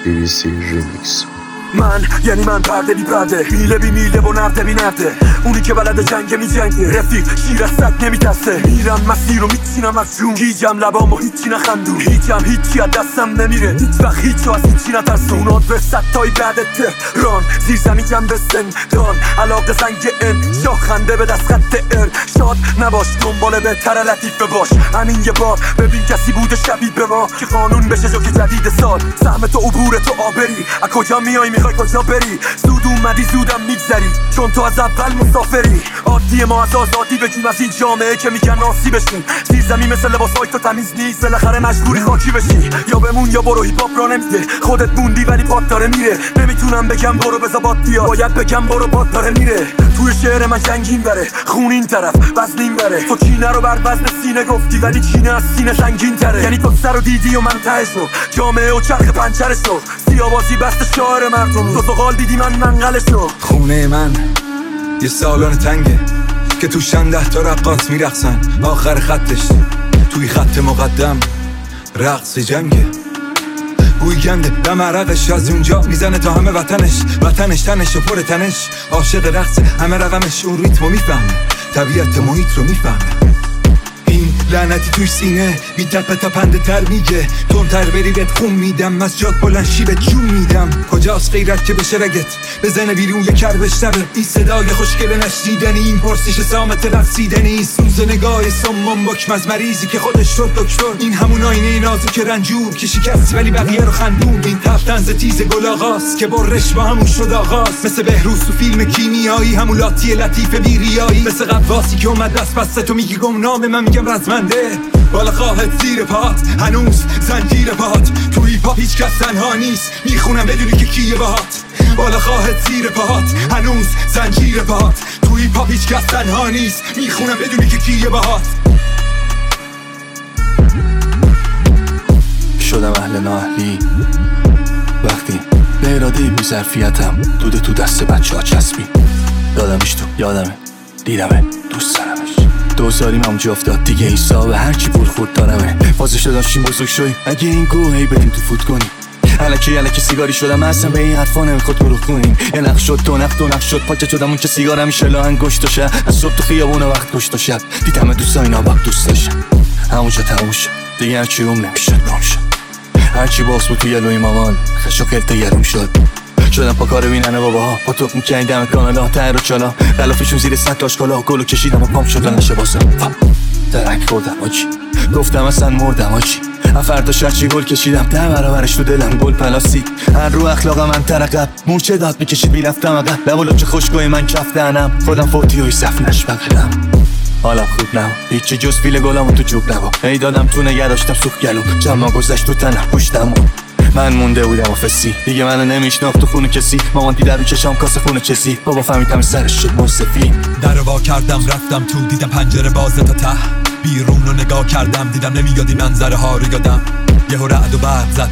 BBC Remix. من پرده بی پرده، میله بی میله و نرده بی نرده، اونی که بلده جنگه می جنگه، رفیق شیر از سگ نمی تسته، میرم مسیر رو میچینم از جون، گیجم لبام و هیچی نخندون، هیچی از دستم نمیره، هیچ وقت هیچو از هیچی نترسون، به ستای بعد تهران، زیر زمینم به زندان، علاقه زنگ شاه خنده به دست خط شاد نباش، دنبال بهتر لطیفه باش، همین یه بار ببین کسی بوده شبیه به ما که قانون بشه جو که جدید سال، سهم تو عبور تو آبری، از کجا میای میخوای کجا بری، زود اومدی زودم میگذری، چون تو از اول مسافری، عادی ما از آزادی بگیم از این جامعه که میگن ناسی بشین، زیر زمین مثل لباسای تو تمیز نیست، بالاخره مجبوری خاکی بشی، یا بمون یا برو، هیپ هاپ را نمیده، خودت موندی ولی پات داره میره، نمیتونم بگم برو بزا باد بیا، باید بگم برو پات داره میره، توی شعر من جنگین بره، خون این طرف وزنین بره، تو کینه رو بر وزن سینه گفتی ولی کینه از سینه سنگین تره، یعنی تو سر رو دیدی و من تهشو، جامعه و چرخ پنچرشو، سیاوازی بست شعر مردم، تو زغال دیدی من منقلشو. خونه من یه سالن تنگه که تو 10 تا رقاص میرقصن، آخر خطش توی خط مقدم رقص جنگه، بوی گنده دم عرقش از اونجا میزنه تا همه وطنش تنش و پر تنش، عاشق رقص همه رقمش، اون ریتمو میفهمه، طبیعت محیط رو میفهمه، این لعنتی توی سینه بی تا پنده تر میگه، تون تر بری بهت خون میدم، از جاد بلند شیبت جون میدم، کجاست غیرت که بشه رگت بزنه بیرون یه کر بشنوه، این صدای خوشگل نشنیدنی، این پرسش سامت رسیدنی، سوز نگاه سمم بکم از مریضی که خودش شد دکتر، این همون آینه نازو که رنجور که شکست ولی بقیه رو خندون، این تفتن ز تیز گل آغاز که برش با همون شد آغاز، مثل بهروز تو فیلم کیمیایی، همون لاتی لطیف بیریایی، مثل قواسی که اومد دست بسته تو میگی گمنامه، من میگم رزمنده، بالا خواهد زیر پات هنوز زنجیر پات، توی هیپ هاپ هیچ کس تنها نیست، میخونم بدونی که کیه باهات، بالا خواهد زیر پات هنوز زنجیر پات، توی هیپ هاپ هیچ کس تنها نیست، میخونم بدونی که کیه باهات. شدم اهل نااهلی وقتی به اراده بی ظرفیتم دوده تو دست بچه ها چسبی، یادمه دیدمه دوست دارمش، دوزاریم همونجا افتاد دیگه، حساب هرچی پول خود دارمه، فازش دادم چین بزرگ شوی اگه این گوه هی بدیم تو فوت کنیم، الکی سیگاری شدم اصلا به این حرفا نمیخواد برو کنیم، یه نقش شد دو نقش شد پاچه شدم اون که سیگار همیشه لاهن گشت و شب، از صبح تو خیابون وقت گشت و شب، دیدم دوستا اینا وقت دوست داشتم، همونجا تموم شد دیگه هرچی روم نمیشد گم شد، هرچی باز بود تو یلوی مامان خشو قلته یروم شد، شدم پا کار بیننه باباها پا توپ میکنی دم کانالا تر و چالا، غلافشون زیر سطل آشکالا، گلو کشیدم و پام شدن نشه باسم درک خوردم آجی، گفتم اصلا مردم آجی، فردا شرچی گل کشیدم 10 برابرش تو دلم گل پلاسی، هر رو اخلاق من ترقب مورچه داد میکشید میرفتم اقل، لبالا چه خوشگوی من کفتنم، خودم فوتی و صف نشبقلم، حالا خوب نبا هیچی جز فیل گلم و تو جوب نبا، ای دادم تو نگه داشتم سوخ گلو، جمع گذشت تو تنه پشتم، من مونده بودم آفسی دیگه منو نمیشناخت تو خونه کسی، مامان دیدر رو چشام کاسه خونه چسی، بابا فهمیدم سرش شد موسفی، در وا کردم رفتم تو دیدم پنجره بازه تا ته، بیرون رو نگاه کردم دیدم نمیادی منظره ها رو یادم، یهو رعد و برق زد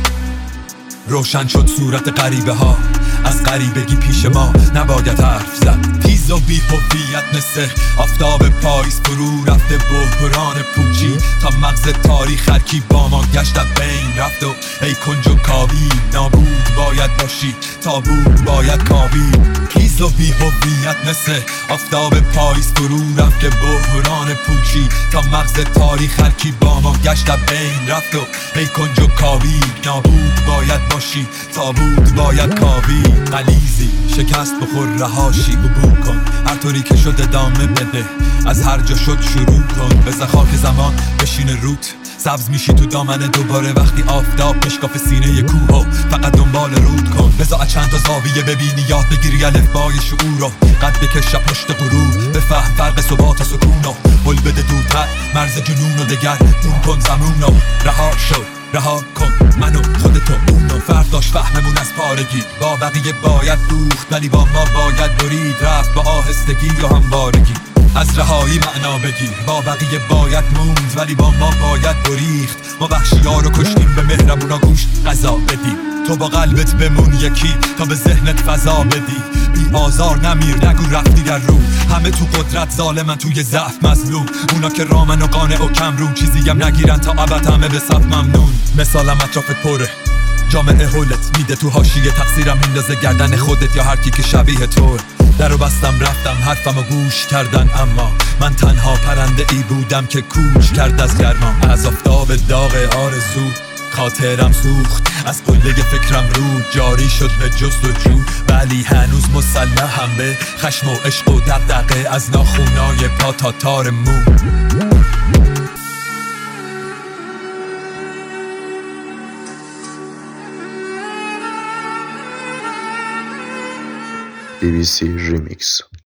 روشن شد صورت غریبه ها، از غریبگی پیش ما نباید حرف زد، تیز و بی هویت مثل آفتاب پاییز فرو رفته بحران پوچی، تا مغز تاریخ هرکی با ما گشت بین رفت و ای کنج و کاوی، نابود باید باشی تا بود باید کاوی، تیز و بی هویت مثل آفتاب پاییز فرو رفته بحران پوچی، تا مغز تاریخ هرکی با ما گشت بین رفت و ای کنج و کاوی، نابود باید باشی تا بود باید کاوی، غلیظی شکست بخور رهاشی عبور کن، هر طوری که شد ادامه بده، از هر جا شد شروع کن، بزن خاک زمان بشین روت، سبز میشی تو دامنه دوباره وقتی آفتاب مشکاف سینه کوه، فقط دنبال رود کن، بذار چند تا زاویه ببینی، یاد بگیری الفبای شعور رو، قد بکش پشت غرور، بفهم فرق ثبات و سکون رو، هل بده دورتر مرز جنون و دگر دون کن زمون رو، رها کن منو خودتو اونو، فرداش فهممون از پارگی، با بقیه باید دوخت ولی با ما باید برید رفت، با آهستگی و هموارگی، از رهایی معنا بگیر، با بقیه باید موند ولی با ما باید بریخت، ما وحشی‌ها رو کشتیم به مهربونا گوش غذا بدیم، تو با قلبت بمون یکی تا به ذهنت فضا بدی، بی آزار نمیر نگو رفتی در رو، همه تو قدرت ظالمن توی ضعف مظلوم، اونا که رامن و قانع و کم رو، چیزی هم نگیرن تا ابد همه به صف ممنون، مثالم اطرافت پره جامعه حولت میده تو حاشیه، تقصیرم میندازه گردن خودت یا هر کی که شبیه تو. درو بستم رفتم حرفمو گوش کردن، اما من تنها پرنده ای بودم که کوچ کرد از گرما. از آفتاب داغ آرزو خاطرم سوخت، از قله فکرم رود جاری شد به جستجو، ولی هنوز مسلحم به خشم و عشق و دغدغه، از ناخونای پا تا تار مو. BBC Remix